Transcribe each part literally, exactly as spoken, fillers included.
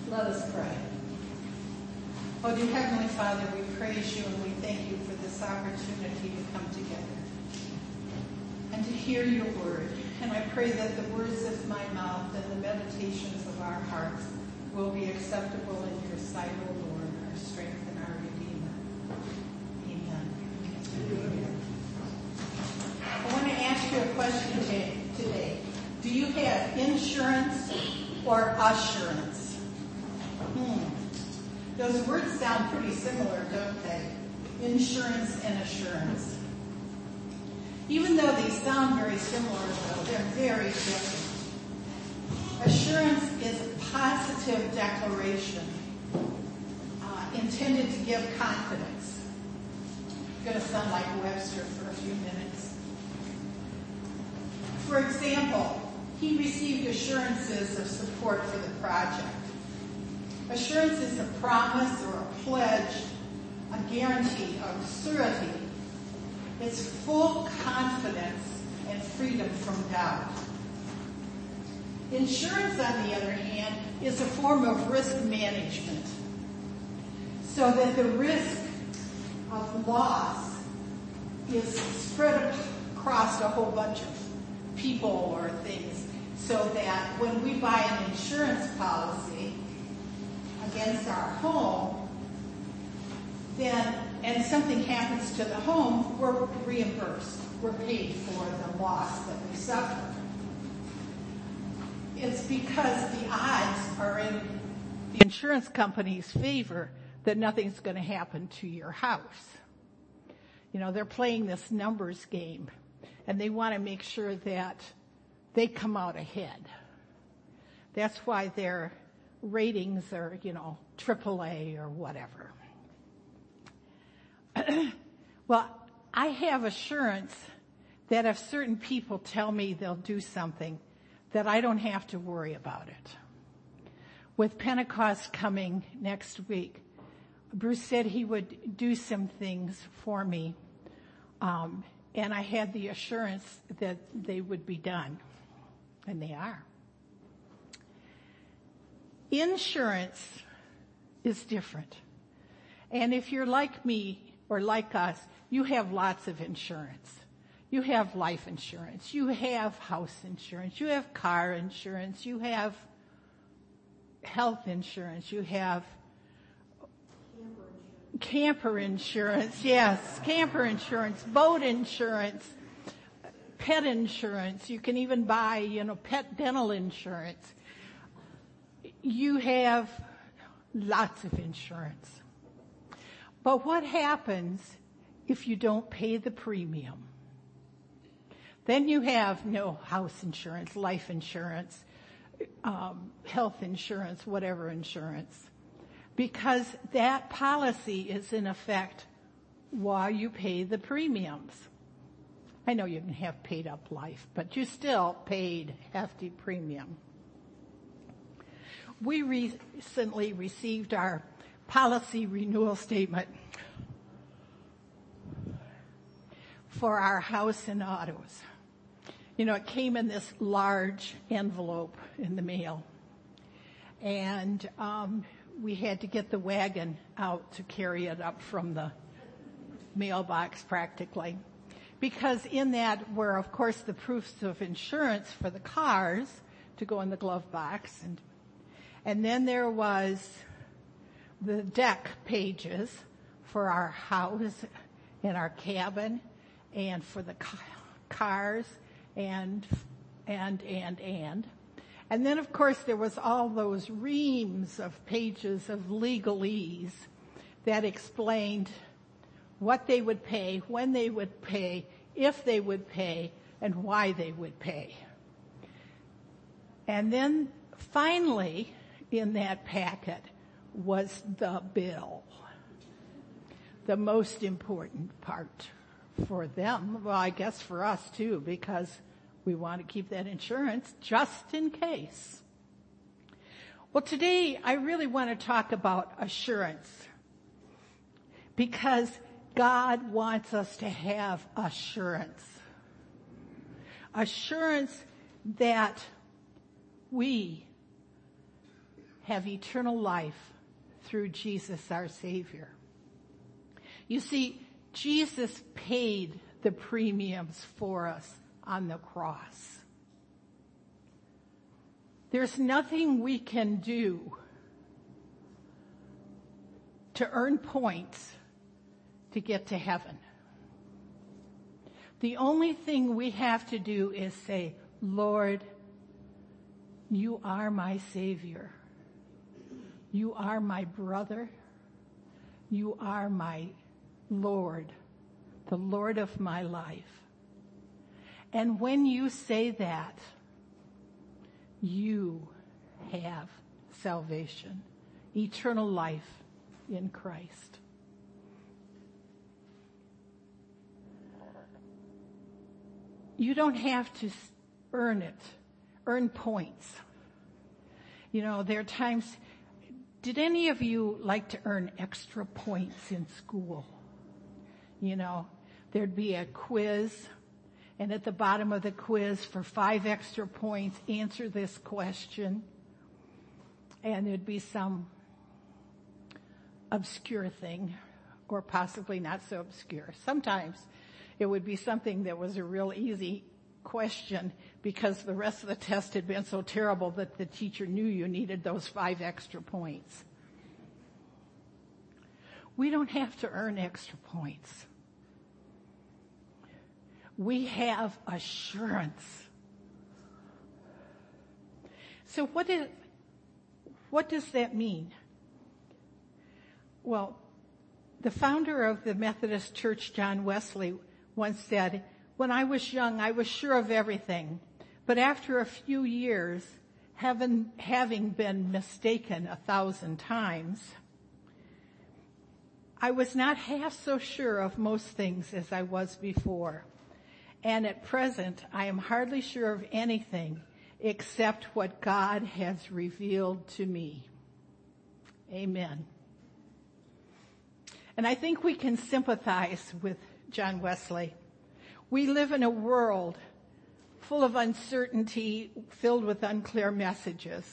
Let us pray. Oh, dear Heavenly Father, we praise you and we thank you for this opportunity to come together and to hear your word. And I pray that the words of my mouth and the meditations of our hearts will be acceptable in your sight, O Lord, our strength and our Redeemer. Amen. Amen. I want to ask you a question today. Do you have insurance or assurance? Hmm. Those words sound pretty similar, don't they? Insurance and assurance. Even though they sound very similar, though, they're very different. Assurance is a positive declaration uh, intended to give confidence. I'm going to sound like Webster for a few minutes. For example, he received assurances of support for the project. Assurance is a promise or a pledge, a guarantee of surety. It's full confidence and freedom from doubt. Insurance, on the other hand, is a form of risk management, so that the risk of loss is spread across a whole bunch of people or things, so that when we buy an insurance policy against our home, then, and something happens to the home, we're reimbursed. We're paid for the loss that we suffer. It's because the odds are in the insurance company's favor that nothing's going to happen to your house. You know, they're playing this numbers game, and they want to make sure that they come out ahead. That's why their ratings are, you know, triple A or whatever. Well, I have assurance that if certain people tell me they'll do something, that I don't have to worry about it. With Pentecost coming next week, Bruce said he would do some things for me, um, and I had the assurance that they would be done, and they are. Insurance is different. And if you're like me or like us, you have lots of insurance. You have life insurance. You have house insurance. You have car insurance. You have health insurance. You have camper insurance. Yes, camper insurance, boat insurance, pet insurance. You can even buy, you know, pet dental insurance. You have lots of insurance. But what happens if you don't pay the premium? Then you have no house insurance, life insurance, um, health insurance, whatever insurance, because that policy is in effect while you pay the premiums. I know you can have paid up life, but you still paid hefty premium. We recently received our policy renewal statement for our house and autos. You know, it came in this large envelope in the mail, and um, we had to get the wagon out to carry it up from the mailbox practically, because in that were, of course, the proofs of insurance for the cars to go in the glove box, and and then there was the deck pages for our house and our cabin and for the ca- cars and, and, and, and. And then, of course, there was all those reams of pages of legalese that explained what they would pay, when they would pay, if they would pay, and why they would pay. And then, finally, in that packet was the bill, the most important part for them. Well, I guess for us too, because we want to keep that insurance just in case. Well, today I really want to talk about assurance, because God wants us to have assurance. Assurance that we have eternal life through Jesus our Savior. You see, Jesus paid the premiums for us on the cross. There's nothing we can do to earn points to get to heaven. The only thing we have to do is say, Lord, you are my Savior. You are my brother. You are my Lord, the Lord of my life. And when you say that, you have salvation, eternal life in Christ. You don't have to earn it, earn points. You know, there are times, did any of you like to earn extra points in school? You know, there'd be a quiz, and at the bottom of the quiz, for five extra points, answer this question. And there'd be some obscure thing, or possibly not so obscure. Sometimes it would be something that was a real easy question because the rest of the test had been so terrible that the teacher knew you needed those five extra points. We don't have to earn extra points. We have assurance. So what is, what does that mean? Well, the founder of the Methodist Church, John Wesley, once said, when I was young, I was sure of everything. But after a few years, having, having been mistaken a thousand times, I was not half so sure of most things as I was before. And at present, I am hardly sure of anything except what God has revealed to me. Amen. And I think we can sympathize with John Wesley. We live in a world full of uncertainty, filled with unclear messages.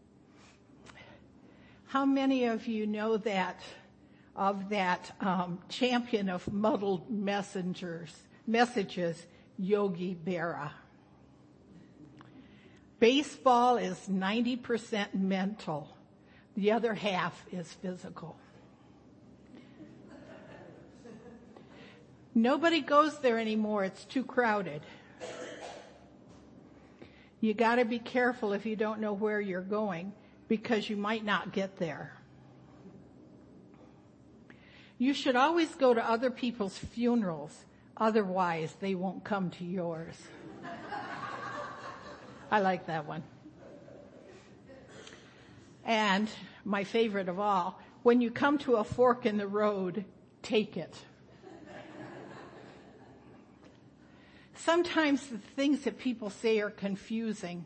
How many of you know that, of that um, champion of muddled messengers, messages, Yogi Berra? Baseball is ninety percent mental. The other half is physical. Nobody goes there anymore. It's too crowded. You got to be careful if you don't know where you're going because you might not get there. You should always go to other people's funerals. Otherwise, they won't come to yours. I like that one. And my favorite of all, when you come to a fork in the road, take it. Sometimes the things that people say are confusing,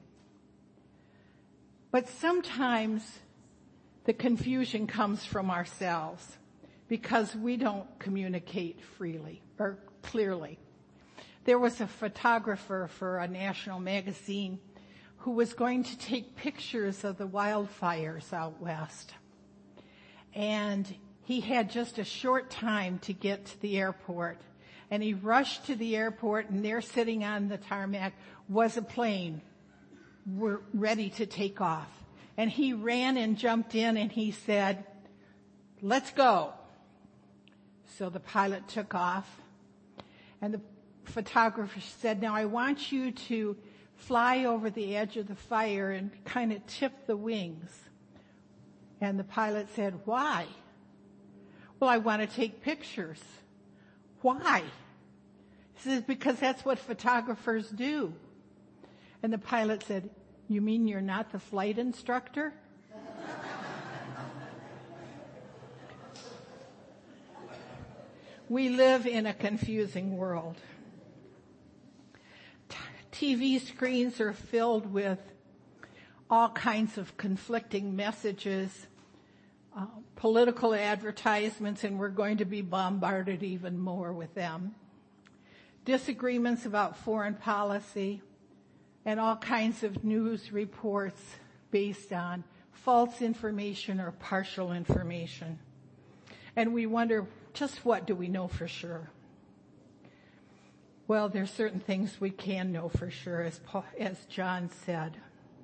but sometimes the confusion comes from ourselves because we don't communicate freely or clearly. There was a photographer for a national magazine who was going to take pictures of the wildfires out west. And he had just a short time to get to the airport. And he rushed to the airport, and there sitting on the tarmac was a plane ready to take off. And he ran and jumped in, and he said, let's go. So the pilot took off, and the photographer said, now I want you to fly over the edge of the fire and kind of tip the wings. And the pilot said, why? Well, I want to take pictures. Why? He says, because that's what photographers do. And the pilot said, you mean you're not the flight instructor? We live in a confusing world. T V screens are filled with all kinds of conflicting messages, uh, political advertisements, and we're going to be bombarded even more with them. Disagreements about foreign policy, and all kinds of news reports based on false information or partial information. And we wonder, just what do we know for sure? Well, there's certain things we can know for sure, as Paul, as John said.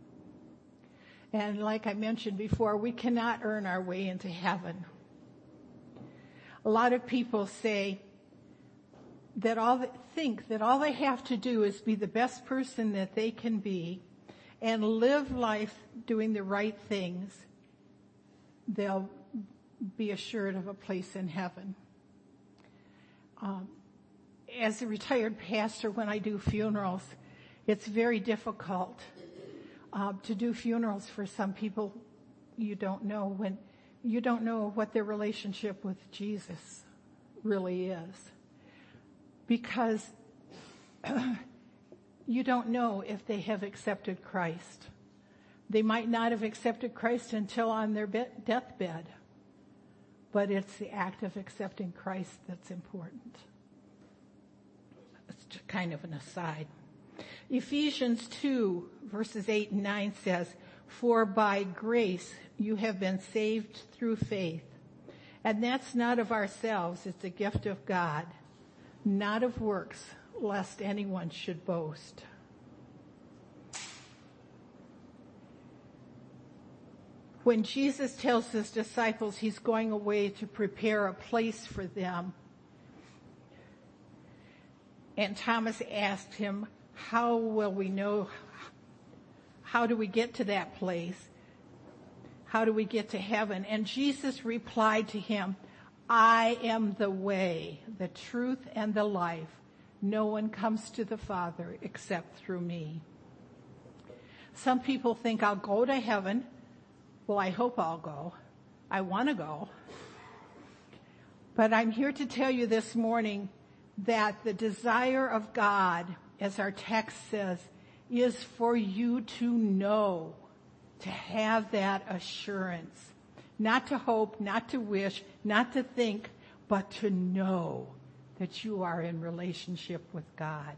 And like I mentioned before, we cannot earn our way into heaven. A lot of people say that all they think that all they have to do is be the best person that they can be and live life doing the right things. They'll be assured of a place in heaven. Um, as a retired pastor, when I do funerals, it's very difficult uh, to do funerals for some people you don't know when you don't know what their relationship with Jesus really is. Because you don't know if they have accepted Christ. They might not have accepted Christ until on their be- deathbed. But it's the act of accepting Christ that's important. It's just kind of an aside. Ephesians two, verses eight and nine says, "For by grace you have been saved through faith. And that's not of ourselves, it's a gift of God, not of works, lest anyone should boast." When Jesus tells his disciples he's going away to prepare a place for them, and Thomas asked him, how will we know, how do we get to that place? How do we get to heaven? And Jesus replied to him, "I am the way, the truth, and the life. No one comes to the Father except through me." Some people think, I'll go to heaven. Well, I hope I'll go. I want to go. But I'm here to tell you this morning that the desire of God, as our text says, is for you to know, to have that assurance. Not to hope, not to wish, not to think, but to know that you are in relationship with God.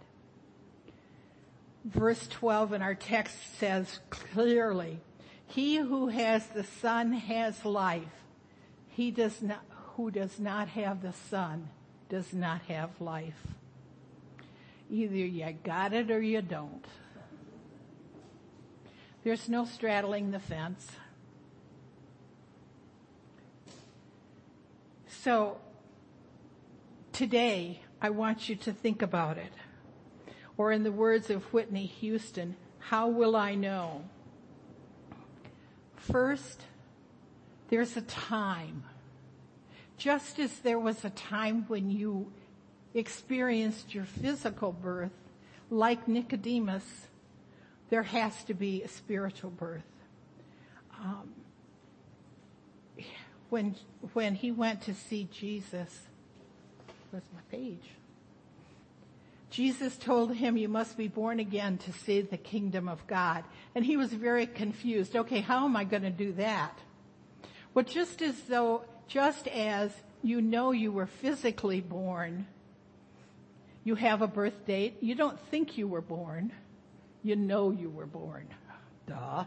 Verse twelve in our text says clearly, "He who has the Son has life. He does not, who does not have the Son does not have life." Either you got it or you don't. There's no straddling the fence. So, today, I want you to think about it. Or in the words of Whitney Houston, how will I know? First, there's a time. Just as there was a time when you experienced your physical birth, like Nicodemus, there has to be a spiritual birth. Um, when when he went to see Jesus, where's my page? Jesus told him, "You must be born again to see the kingdom of God." And he was very confused. Okay, how am I going to do that? Well, just as though, just as you know you were physically born, you have a birth date. You don't think you were born. You know you were born. Duh.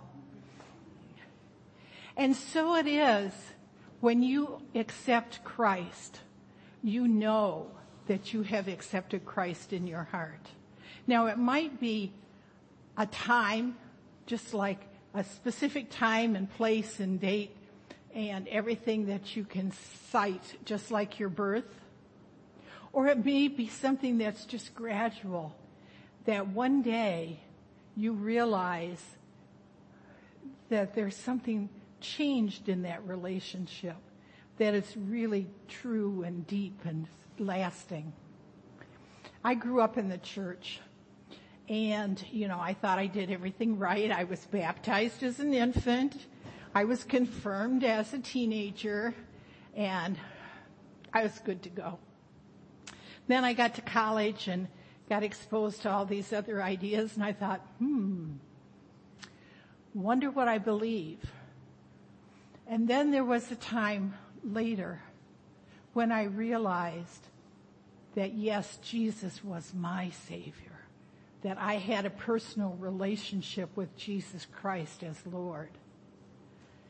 And so it is when you accept Christ, you know that you have accepted Christ in your heart. Now, it might be a time, just like a specific time and place and date and everything that you can cite, just like your birth. Or it may be something that's just gradual, that one day you realize that there's something changed in that relationship, that it's really true and deep and lasting. I grew up in the church, and, you know, I thought I did everything right. I was baptized as an infant. I was confirmed as a teenager, and I was good to go. Then I got to college and got exposed to all these other ideas, and I thought, hmm, wonder what I believe. And then there was a time later when I realized that, yes, Jesus was my Savior, that I had a personal relationship with Jesus Christ as Lord.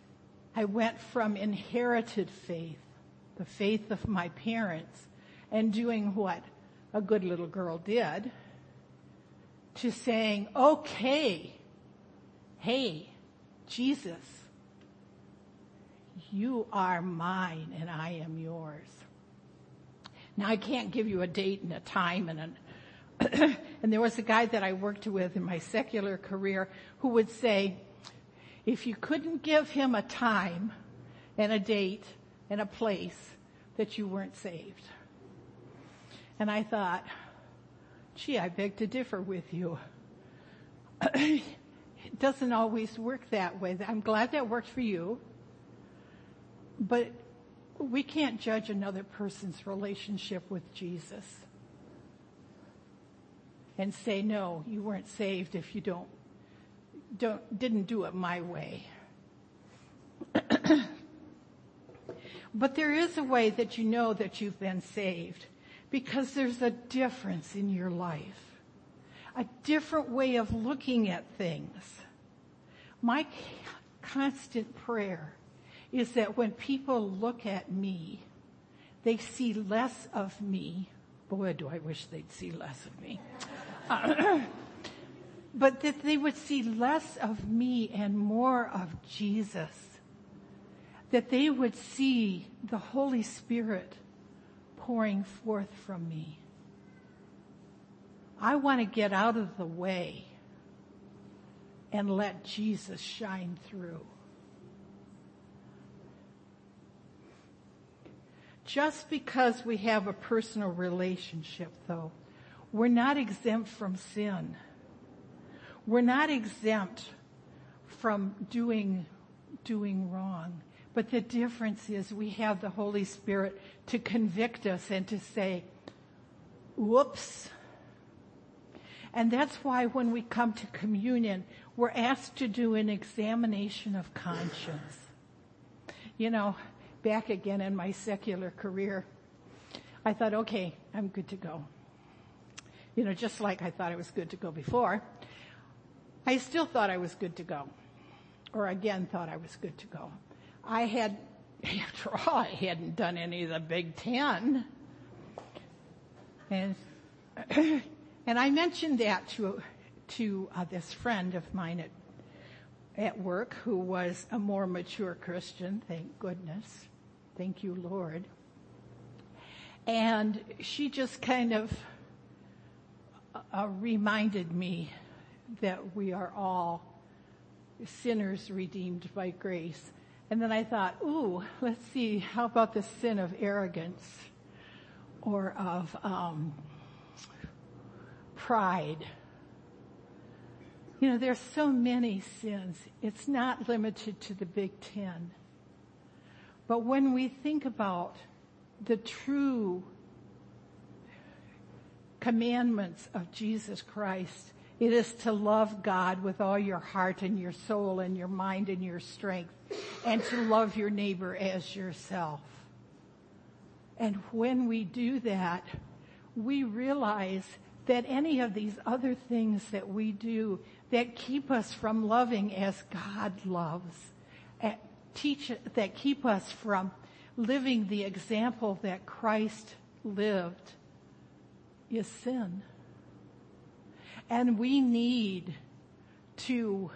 I went from inherited faith, the faith of my parents, and doing what a good little girl did, to saying, okay, hey, Jesus, you are mine and I am yours. Now, I can't give you a date and a time and an and there was a guy that I worked with in my secular career who would say, if you couldn't give him a time and a date and a place, that you weren't saved. And I thought, gee, I beg to differ with you. It doesn't always work that way. I'm glad that worked for you, but we can't judge another person's relationship with Jesus and say, no, you weren't saved if you don't, don't, didn't do it my way. But there is a way that you know that you've been saved, because there's a difference in your life, a different way of looking at things. My constant prayer is that when people look at me, they see less of me. Boy, do I wish they'd see less of me. Uh, but that they would see less of me and more of Jesus. That they would see the Holy Spirit pouring forth from me. I want to get out of the way and let Jesus shine through. Just because we have a personal relationship, though, we're not exempt from sin. We're not exempt from doing, doing wrong. But the difference is we have the Holy Spirit to convict us and to say, whoops. And that's why when we come to communion, we're asked to do an examination of conscience. You know, back again in my secular career, I thought, okay, I'm good to go. You know, just like I thought I was good to go before, I still thought I was good to go. Or again, thought I was good to go. I had, after all, I hadn't done any of the Big Ten. And, and I mentioned that to, to uh, this friend of mine at, at work who was a more mature Christian, thank goodness. Thank you, Lord. And she just kind of uh, reminded me that we are all sinners redeemed by grace. And then I thought, ooh, let's see, how about the sin of arrogance or of um, pride? You know, there's so many sins. It's not limited to the Big Ten. But when we think about the true commandments of Jesus Christ, it is to love God with all your heart and your soul and your mind and your strength, and to love your neighbor as yourself. And when we do that, we realize that any of these other things that we do that keep us from loving as God loves, teach that keep us from living the example that Christ lived, is sin. And we need to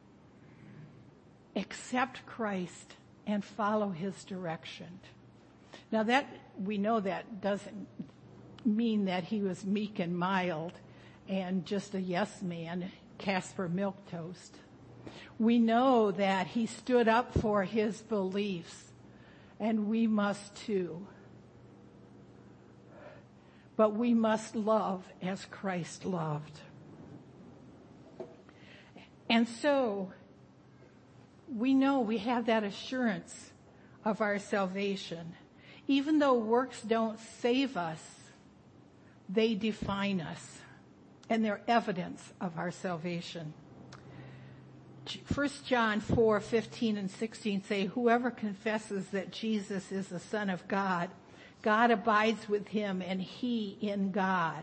accept Christ and follow his direction. Now that, we know that doesn't mean that he was meek and mild and just a yes man, Casper Milquetoast. We know that he stood up for his beliefs, and we must too. But we must love as Christ loved. And so, we know we have that assurance of our salvation. Even though works don't save us, they define us, and they're evidence of our salvation. First John four fifteen and sixteen say, whoever confesses that Jesus is the Son of God, God abides with him and he in God.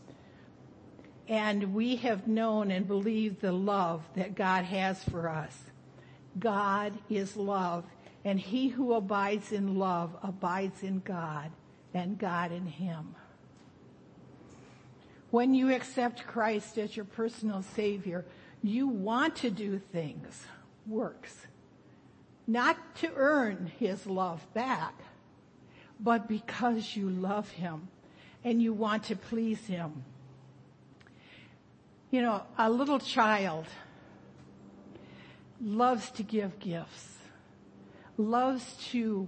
And we have known and believed the love that God has for us. God is love, And he who abides in love abides in God, and God in him. When you accept Christ as your personal Savior, you want to do things, works, not to earn his love back, but because you love him and you want to please him. You know, a little child loves to give gifts, loves to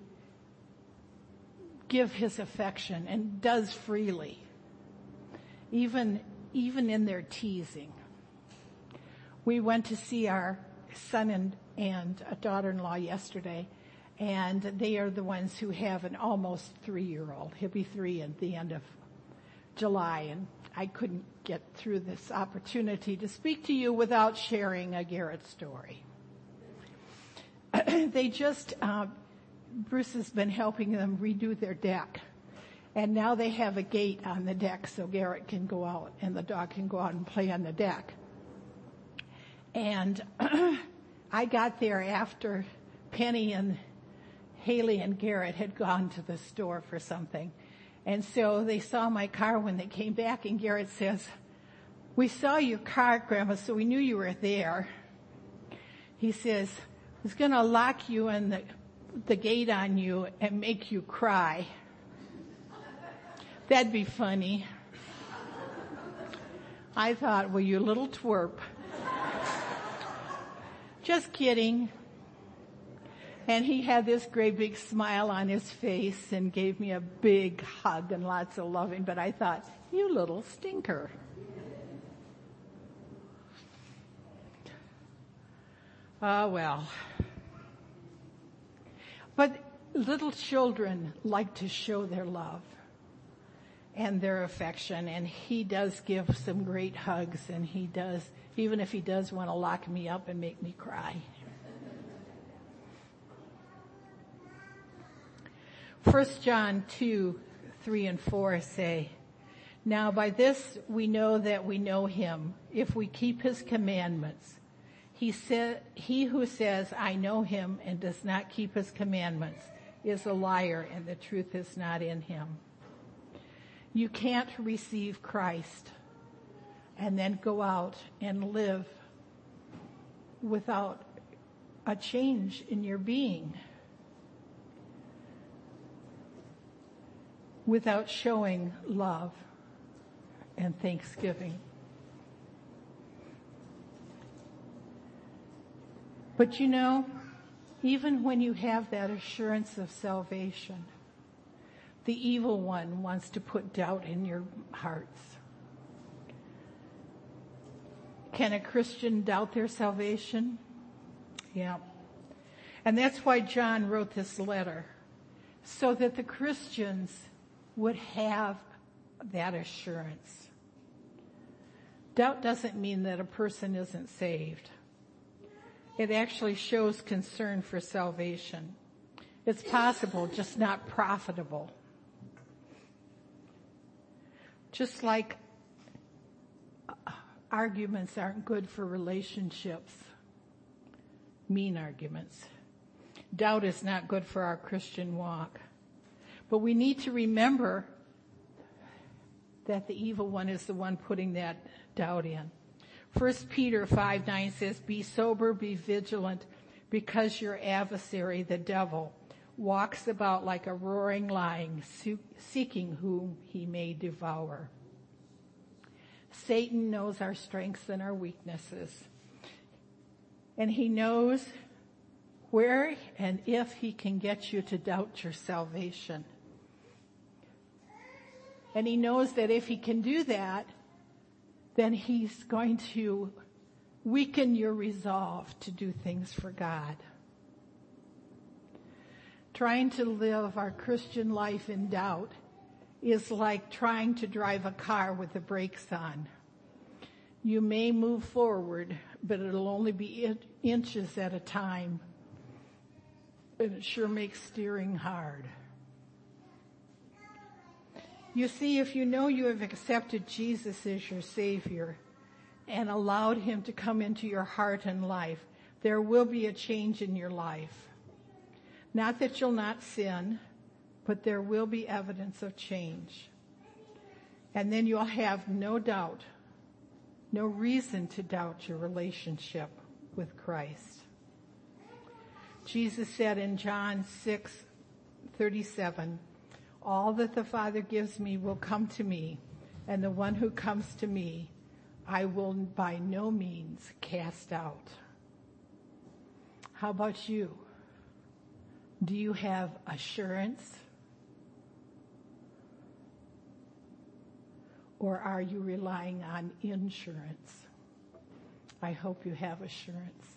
give his affection, and does freely, even, even in their teasing. We went to see our son and, and a daughter-in-law yesterday, and they are the ones who have an almost three-year-old. He'll be three at the end of July, and I couldn't get through this opportunity to speak to you without sharing a Garrett story. They just, uh, Bruce has been helping them redo their deck. And now they have a gate on the deck so Garrett can go out and the dog can go out and play on the deck. And I got there after Penny and Haley and Garrett had gone to the store for something. And so they saw my car when they came back, and Garrett says, "We saw your car, Grandma, so we knew you were there." He says, "I was going to lock you in the, the gate on you and make you cry." That'd be funny. I thought, well, you little twerp. Just kidding. And he had this great big smile on his face and gave me a big hug and lots of loving. But I thought, you little stinker. Oh, well. But little children like to show their love and their affection, and he does give some great hugs, and he does, even if he does want to lock me up and make me cry. First John two, three and four say, "Now by this we know that we know him, if we keep his commandments. He said, he who says, 'I know him,' and does not keep his commandments is a liar, and the truth is not in him." You can't receive Christ and then go out and live without a change in your being, without showing love and thanksgiving. But you know, even when you have that assurance of salvation, the evil one wants to put doubt in your hearts. Can a Christian doubt their salvation? Yeah. And that's why John wrote this letter, so that the Christians would have that assurance. Doubt doesn't mean that a person isn't saved. It actually shows concern for salvation. It's possible, just not profitable. Just like arguments aren't good for relationships, mean arguments. Doubt is not good for our Christian walk. But we need to remember that the evil one is the one putting that doubt in. First Peter five nine says, "Be sober, be vigilant, because your adversary, the devil, walks about like a roaring lion, seeking whom he may devour." Satan knows our strengths and our weaknesses. And he knows where and if he can get you to doubt your salvation. And he knows that if he can do that, then he's going to weaken your resolve to do things for God. Trying to live our Christian life in doubt is like trying to drive a car with the brakes on. You may move forward, but it'll only be in- inches at a time. And it sure makes steering hard. You see, if you know you have accepted Jesus as your Savior and allowed him to come into your heart and life, there will be a change in your life. Not that you'll not sin, but there will be evidence of change. And then you'll have no doubt, no reason to doubt your relationship with Christ. Jesus said in John six thirty-seven, all that the Father gives me will come to me, and the one who comes to me, I will by no means cast out. How about you? Do you have assurance? Or are you relying on insurance? I hope you have assurance.